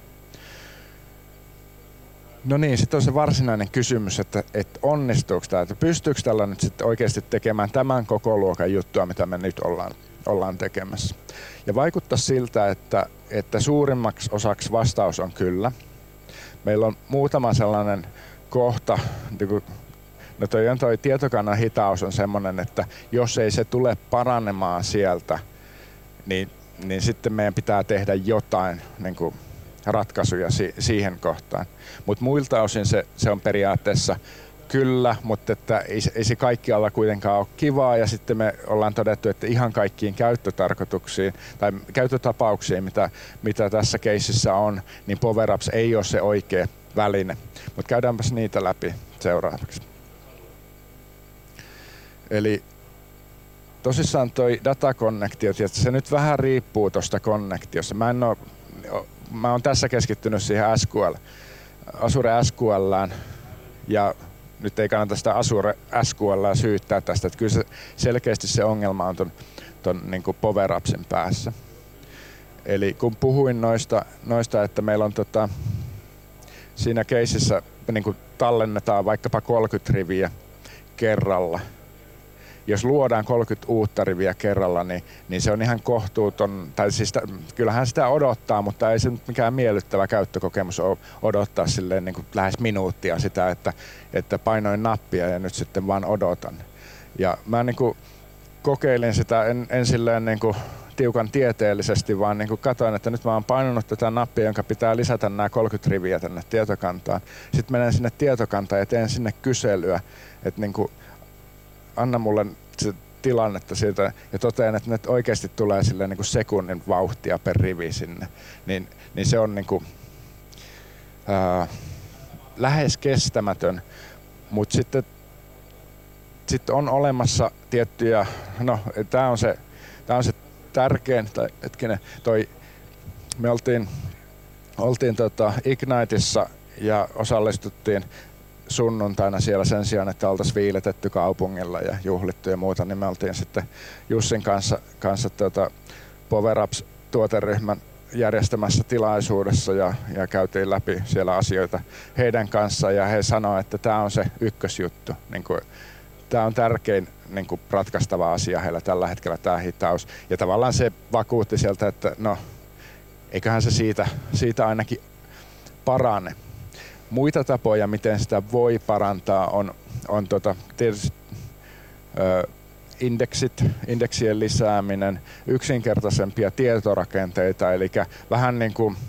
No niin, sitten on se varsinainen kysymys, että onnistuuko tämä, että pystyykö tällä nyt sitten oikeasti tekemään tämän koko luokan juttua, mitä me nyt ollaan tekemässä. Ja vaikuttaa siltä, että suurimmaksi osaksi vastaus on kyllä. Meillä on muutama sellainen kohta, no toi tietokannan hitaus on semmoinen, että jos ei se tule paranemaan sieltä, niin sitten meidän pitää tehdä jotain niin kuin ratkaisuja siihen kohtaan. Mutta muilta osin se on periaatteessa kyllä, mutta että ei se kaikkialla kuitenkaan ole kivaa ja sitten me ollaan todettu, että ihan kaikkiin käyttötarkoituksiin tai käyttötapauksiin, mitä tässä keississä on, niin Power Apps ei ole se oikea väline. Mutta käydäänpäs niitä läpi seuraavaksi. Eli tosissaan toi datakonnektio, se nyt vähän riippuu tuosta konnektiosta. Mä oon tässä keskittynyt siihen Azure SQL:ään ja nyt ei kannata sitä Azure SQL:ää syyttää tästä, että kyllä selkeästi se ongelma on ton niin kuin Power Appsin päässä. Eli kun puhuin noista että meillä on siinä keisissä niin kuin tallennetaan vaikkapa 30 riviä kerralla. Jos luodaan 30 uutta riviä kerralla, niin se on ihan kohtuuton, tai siis kyllähän sitä odottaa, mutta ei se mikään miellyttävä käyttökokemus ole odottaa silleen niin kuin lähes minuuttia sitä, että painoin nappia ja nyt sitten vaan odotan. Ja mä niin kuin kokeilin sitä en silleen niin kuin tiukan tieteellisesti, vaan niin kuin katsoin, että nyt mä oon painanut tätä nappia, jonka pitää lisätä nämä 30 riviä tänne tietokantaan. Sitten menen sinne tietokantaan ja teen sinne kyselyä, että niin kuin anna mulle se tilannetta siitä ja totean, että nyt oikeasti tulee silleen niin kuin sekunnin vauhtia per rivi sinne. Niin se on niin kuin, lähes kestämätön, mutta sitten on olemassa tiettyjä, no tämä on se tärkein, tai hetkinen, me oltiin Igniteissa ja osallistuttiin sunnuntaina siellä sen sijaan, että oltaisiin viiletetty kaupungilla ja juhlittu ja muuta, niin me oltiin sitten Jussin kanssa PowerUps tuoteryhmän järjestämässä tilaisuudessa ja käytiin läpi siellä asioita heidän kanssaan ja he sanoivat, että tämä on se ykkösjuttu. Niin kuin, tämä on tärkein niin kuin ratkaistava asia heillä tällä hetkellä, tämä hitaus. Ja tavallaan se vakuutti sieltä, että no, eiköhän se siitä ainakin parane. Muita tapoja, miten sitä voi parantaa, on tietysti indeksien lisääminen, yksinkertaisempia tietorakenteita, eli vähän niin kuin,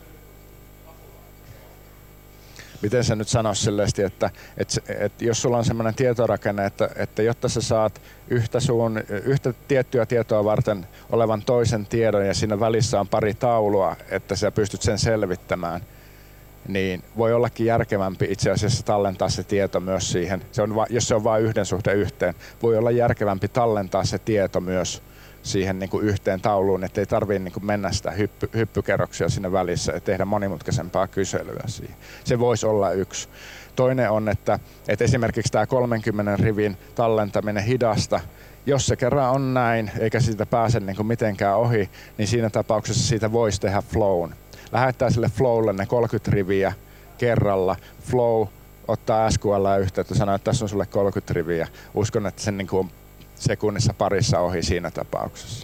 miten se nyt sanoisi silleesti, että jos sulla on sellainen tietorakenne, että jotta sä saat yhtä tiettyä tietoa varten olevan toisen tiedon ja siinä välissä on pari taulua, että sä pystyt sen selvittämään, niin voi ollakin järkevämpi itse asiassa tallentaa se tieto myös siihen. Jos se on vain 1:1, voi olla järkevämpi tallentaa se tieto myös siihen niin kuin yhteen tauluun, ettei tarvitse niin kuin mennä sitä hyppykerroksia siinä välissä ja tehdä monimutkaisempaa kyselyä siihen. Se voisi olla yksi. Toinen on, että esimerkiksi tämä 30 rivin tallentaminen hidasta, jos se kerran on näin, eikä siitä pääse niin kuin mitenkään ohi, niin siinä tapauksessa siitä voisi tehdä flown. Lähettää sille flowlle ne 30 riviä kerralla. Flow ottaa SQL yhteyttä ja sanoo, että tässä on sulle 30 riviä. Uskon, että sen niin kuin on sekunnissa parissa ohi siinä tapauksessa.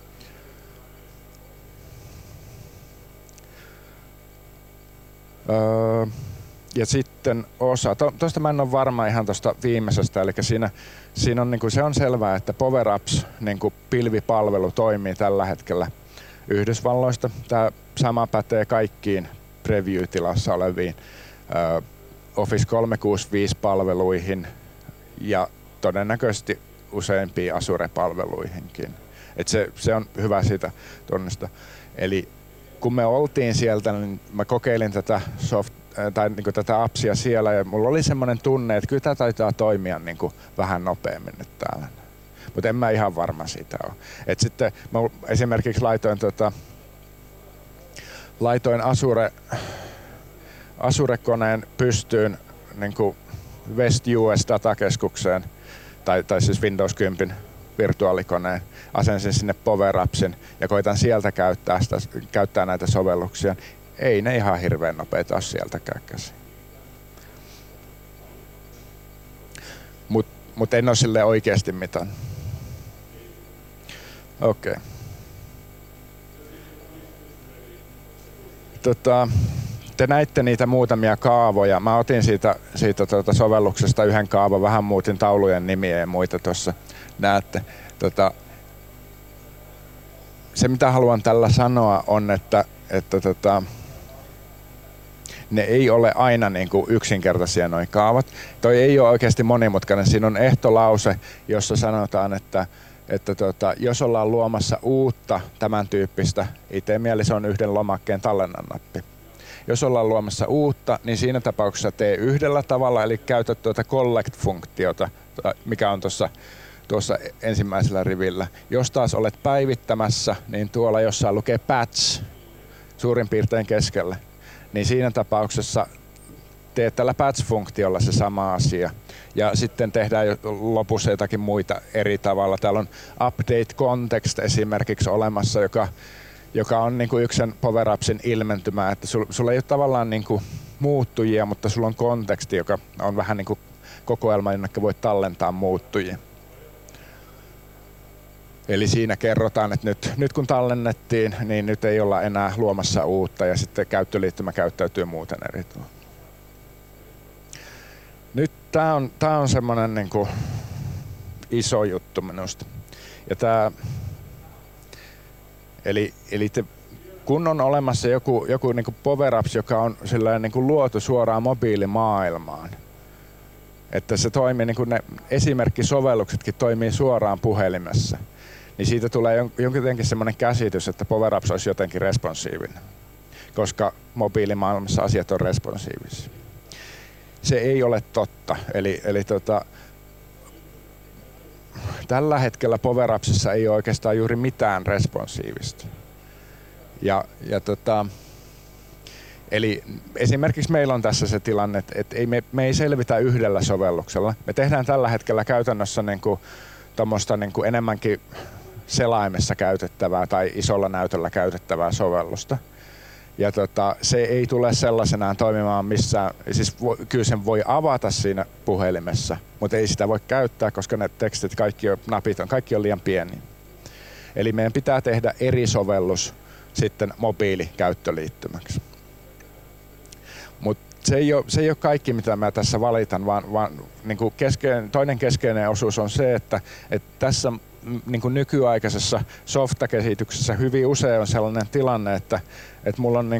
Ja sitten osa. Tuosta mä en ole varma ihan tuosta viimeisestä, eli siinä on, niin kuin, se on selvää, että PowerUps niin kuin pilvipalvelu toimii tällä hetkellä Yhdysvalloista. Tämä sama pätee kaikkiin preview-tilassa oleviin Office 365-palveluihin ja todennäköisesti useimpiin Azure-palveluihinkin. Et se on hyvä siitä tunnistaa. Eli kun me oltiin sieltä, niin mä kokeilin tätä appsia siellä ja mulla oli semmoinen tunne, että kyllä tämä taitaa toimia niin kuin vähän nopeammin nyt täällä. Mutta en mä ihan varma siitä ole. Et sitten mä esimerkiksi laitoin Azure-koneen pystyyn niin kuin West US-datakeskukseen, tai siis Windows 10 virtuaalikoneen, asensin sinne PowerUpsin ja koitan sieltä käyttää näitä sovelluksia. Ei ne ihan hirveän nopeita ole sieltäkään käsin. Mut en ole sille oikeasti mitään. Okei. Te näitte niitä muutamia kaavoja. Mä otin siitä sovelluksesta yhden kaavan, vähän muutin taulujen nimiä ja muita tuossa näette. Se mitä haluan tällä sanoa on, että ne ei ole aina niin kuin yksinkertaisia nuo kaavat. Toi ei ole oikeasti monimutkainen. Siinä on ehtolause, jossa sanotaan, että jos ollaan luomassa uutta tämän tyyppistä ITEMiä, se on yhden lomakkeen tallennannappi. Jos ollaan luomassa uutta, niin siinä tapauksessa tee yhdellä tavalla, eli käytä collect-funktiota, mikä on tuossa ensimmäisellä rivillä. Jos taas olet päivittämässä, niin tuolla jossain lukee patch suurin piirtein keskellä, niin siinä tapauksessa teet tällä patch-funktiolla se sama asia. Ja sitten tehdään lopussa jotakin muita eri tavalla. Täällä on update context esimerkiksi olemassa, joka on niin kuin yksi sen PowerUpsin ilmentymä, että sulla ei ole tavallaan niin kuin muuttujia, mutta sulla on konteksti, joka on vähän niin kuin kokoelma, jonne voit tallentaa muuttujia. Eli siinä kerrotaan, että nyt kun tallennettiin, niin nyt ei olla enää luomassa uutta ja sitten käyttöliittymä käyttäytyy muuten eri tavalla. Nyt tää on semmoinen niin kuin iso juttu minusta. Ja eli kun on olemassa joku niin kuin PowerUps, joka on niin kuin luotu suoraan mobiilimaailmaan, että se toimii niin kuin ne esimerkkisovelluksetkin toimii suoraan puhelimessa, niin siitä tulee jotenkin semmoinen käsitys, että PowerUps olisi jotenkin responsiivinen, koska mobiilimaailmassa asiat on responsiivisia. se ei ole totta. Eli tällä hetkellä PowerAppsissa ei ole oikeastaan juuri mitään responsiivista. Eli esimerkiksi meillä on tässä se tilanne, että me ei selvitä yhdellä sovelluksella. Me tehdään tällä hetkellä käytännössä tommoista enemmänkin selaimessa käytettävää tai isolla näytöllä käytettävää sovellusta. Ja se ei tule sellaisenaan toimimaan missään, siis kyllä sen voi avata siinä puhelimessa, mutta ei sitä voi käyttää, koska ne tekstit, kaikki on liian pieniä. Eli meidän pitää tehdä eri sovellus sitten mobiilikäyttöliittymäksi. Mutta se ei ole kaikki, mitä mä tässä valitan, vaan toinen keskeinen osuus on se, että tässä nykyaikaisessa softakehityksessä hyvin usein on sellainen tilanne, että mulla on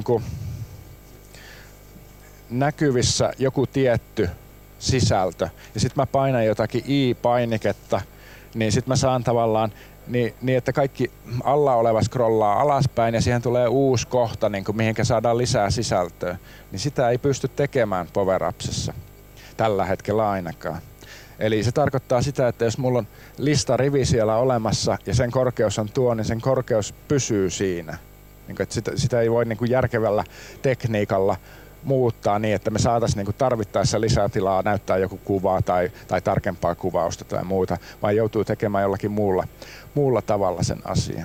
näkyvissä joku tietty sisältö ja sitten mä painan jotakin i-painiketta, niin sitten mä saan tavallaan niin, että kaikki alla oleva scrollaa alaspäin ja siihen tulee uusi kohta, mihinkä saadaan lisää sisältöä. Niin sitä ei pysty tekemään PowerAppsissa tällä hetkellä ainakaan. Eli se tarkoittaa sitä, että jos mulla on listarivi siellä olemassa ja sen korkeus on tuo, niin sen korkeus pysyy siinä. Että sitä ei voi järkevällä tekniikalla muuttaa niin, että me saataisiin tarvittaessa lisää tilaa näyttää joku kuva tai tarkempaa kuvausta tai muuta, vaan joutuu tekemään jollakin muulla tavalla sen asian.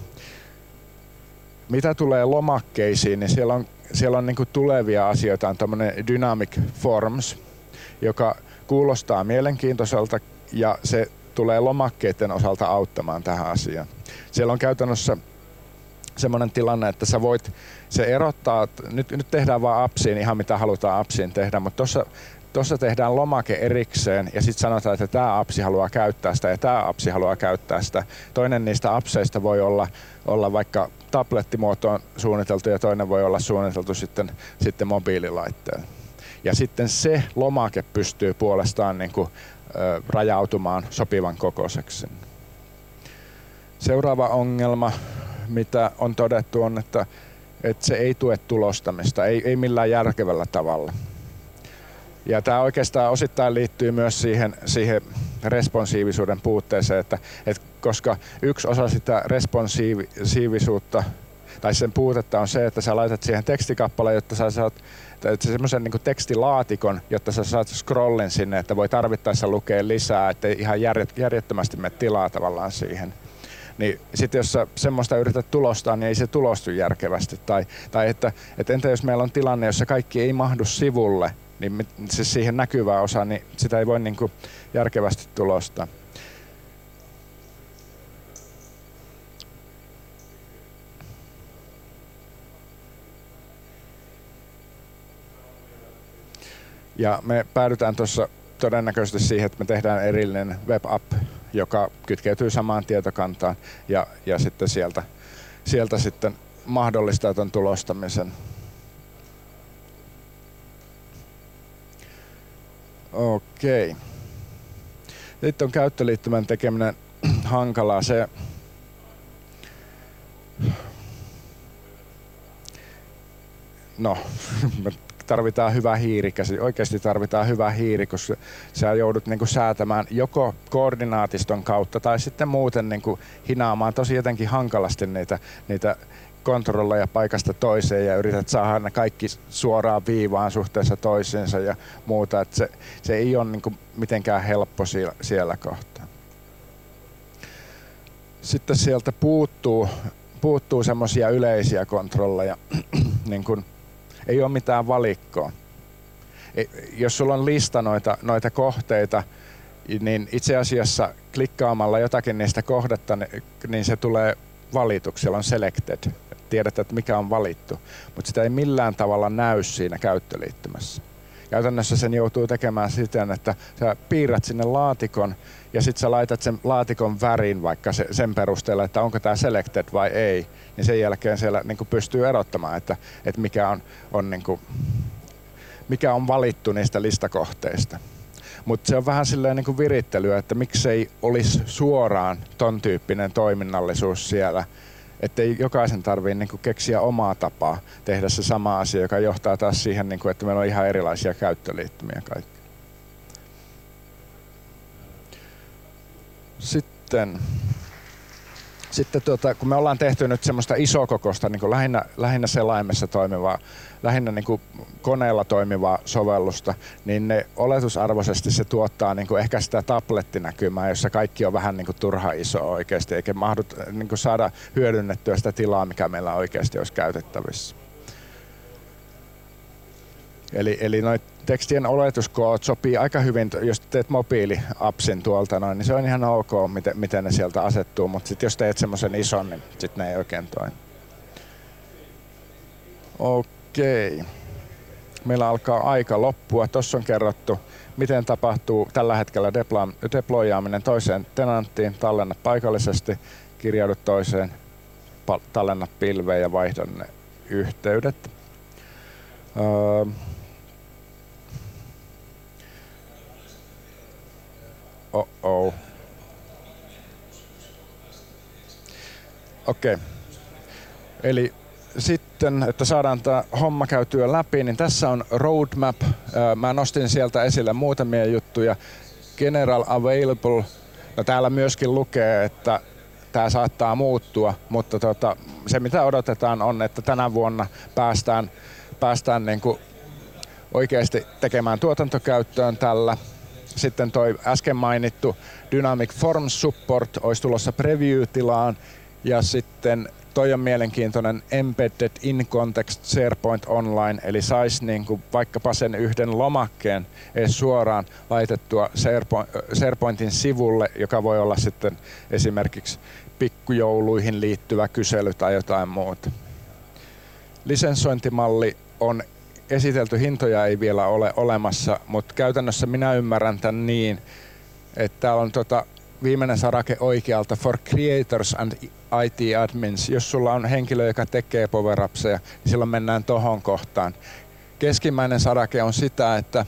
Mitä tulee lomakkeisiin, niin siellä on tulevia asioita, on tämmöinen Dynamic Forms, joka kuulostaa mielenkiintoiselta ja se tulee lomakkeiden osalta auttamaan tähän asiaan. Siellä on käytännössä semmoinen tilanne, että se erottaa, nyt tehdään vaan appsiin ihan mitä halutaan appsiin tehdä, mutta tuossa tehdään lomake erikseen ja sitten sanotaan, että tämä appsi haluaa käyttää sitä ja tämä appsi haluaa käyttää sitä. Toinen niistä appseista voi olla vaikka tablettimuotoon suunniteltu ja toinen voi olla suunniteltu sitten mobiililaitteelle. Ja sitten se lomake pystyy puolestaan rajautumaan sopivan kokoiseksi. Seuraava ongelma, mitä on todettu, on, että se ei tue tulostamista, ei millään järkevällä tavalla. Ja tämä oikeastaan osittain liittyy myös siihen responsiivisuuden puutteeseen, että koska yksi osa sitä responsiivisuutta tai sen puutetta on se, että sä laitat siihen tekstikappaleen, jotta sä saat semmoisen tekstilaatikon, jotta sä saat scrollin sinne, että voi tarvittaessa lukea lisää, ettei ihan järjettömästi mene tilaa tavallaan siihen. Niin sitten jos sä semmoista yrität tulostaa, niin ei se tulostu järkevästi. Tai että entä jos meillä on tilanne, jossa kaikki ei mahdu sivulle, niin se siihen näkyvää osa, niin sitä ei voi järkevästi tulostaa. Ja me päädytään tuossa todennäköisesti siihen, että me tehdään erillinen web app, joka kytkeytyy samaan tietokantaan ja sitten sieltä sitten mahdollistaa tämän tulostamisen. Okei. Sitten on käyttöliittymän tekeminen hankalaa. Tarvitaan hyvä hiirikäsi. Oikeasti tarvitaan hyvä hiiri, koska sä joudut säätämään joko koordinaatiston kautta tai sitten muuten hinaamaan tosi jotenkin hankalasti niitä kontrolleja paikasta toiseen ja yrität saada ne kaikki suoraan viivaan suhteessa toisiinsa ja muuta. Että se ei ole mitenkään helppo siellä kohtaa. Sitten sieltä puuttuu semmoisia yleisiä kontrolleja. Ei ole mitään valikkoa. Jos sulla on lista noita kohteita, niin itse asiassa klikkaamalla jotakin niistä kohdetta, niin se tulee valituksi. Siellä on selected. Tiedät, että mikä on valittu, mutta sitä ei millään tavalla näy siinä käyttöliittymässä. Käytännössä sen joutuu tekemään siten, että sä piirrät sinne laatikon ja sitten sä laitat sen laatikon värin vaikka sen perusteella, että onko tämä selected vai ei. Niin sen jälkeen siellä pystyy erottamaan, että mikä on valittu niistä listakohteista. Mutta se on vähän silleen virittelyä, että miksei olisi suoraan ton tyyppinen toiminnallisuus siellä. ettei jokaisen tarvitse niin kuin keksiä omaa tapaa tehdä se sama asia, joka johtaa taas siihen, niin kuin, että meillä on ihan erilaisia käyttöliittymiä kaikki. Sitten kun me ollaan tehty nyt semmoista isokokoista, niin kuin lähinnä selaimessa toimivaa, lähinnä niin kuin koneella toimivaa sovellusta, niin ne oletusarvoisesti se tuottaa niin kuin ehkä sitä tablettinäkymää, jossa kaikki on vähän niin kuin turha iso oikeasti, eikä mahdu niin kuin saada hyödynnettyä sitä tilaa, mikä meillä oikeasti olisi käytettävissä. Eli noi tekstien oletuskoot sopii aika hyvin, jos teet mobiili-appsin tuolta noin, niin se on ihan ok, miten ne sieltä asettuu, mutta sitten jos teet semmoisen ison, niin sitten ne ei oikein toimi. Okei. Meillä alkaa aika loppua. Tuossa on kerrottu, miten tapahtuu tällä hetkellä deployaaminen toiseen tenanttiin, tallenna paikallisesti, kirjaudu toiseen, tallenna pilveen ja vaihda ne yhteydet. Okei. Eli sitten, että saadaan tämä homma käytyä läpi, niin tässä on roadmap. Mä nostin sieltä esille muutamia juttuja. General available. No täällä myöskin lukee, että tämä saattaa muuttua, mutta se mitä odotetaan on, että tänä vuonna päästään niin kuin oikeasti tekemään tuotantokäyttöön tällä. Sitten toi äsken mainittu Dynamic Forms Support olisi tulossa preview-tilaan ja sitten toi on mielenkiintoinen Embedded in Context SharePoint Online, eli saisi niinku vaikkapa sen yhden lomakkeen edes suoraan laitettua SharePointin sivulle, joka voi olla sitten esimerkiksi pikkujouluihin liittyvä kysely tai jotain muuta. Lisensointimalli on esitelty, hintoja ei vielä ole olemassa, mutta käytännössä minä ymmärrän tämän niin, että täällä on viimeinen sarake oikealta for creators and IT admins. Jos sulla on henkilö, joka tekee power-appseja, niin silloin mennään tohon kohtaan. Keskimmäinen sarake on sitä, että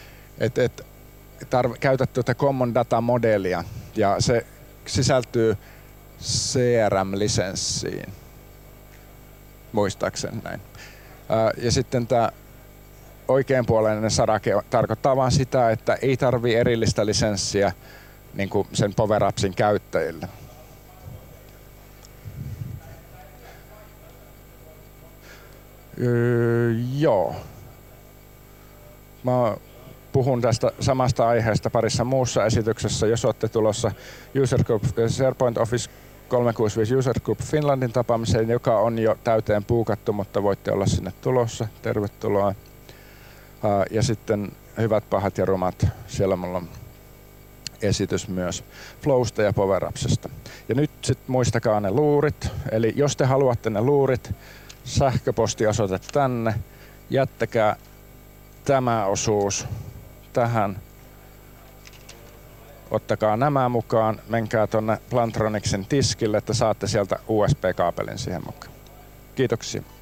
käytät tuota Common Data-modelia ja se sisältyy CRM-lisenssiin. Muistaakseni näin. Ja sitten tämä oikeanpuoleinen sarake tarkoittaa vain sitä, että ei tarvitse erillistä lisenssiä niin kuin sen Power Appsin käyttäjille. Joo. Mä puhun tästä samasta aiheesta parissa muussa esityksessä, jos olette tulossa SharePoint Office 365 User Group Finlandin tapaamiseen, joka on jo täyteen puukattu, mutta voitte olla sinne tulossa. Tervetuloa. Ja sitten hyvät, pahat ja rumat. Siellä mulla on esitys myös Flowsta ja Power Appsista. Ja nyt sitten muistakaa ne luurit. Eli jos te haluatte ne luurit, sähköpostiosoite tänne. Jättäkää tämä osuus tähän. Ottakaa nämä mukaan, menkää tuonne Plantronicsin tiskille, että saatte sieltä USB-kaapelin siihen mukaan. Kiitoksia.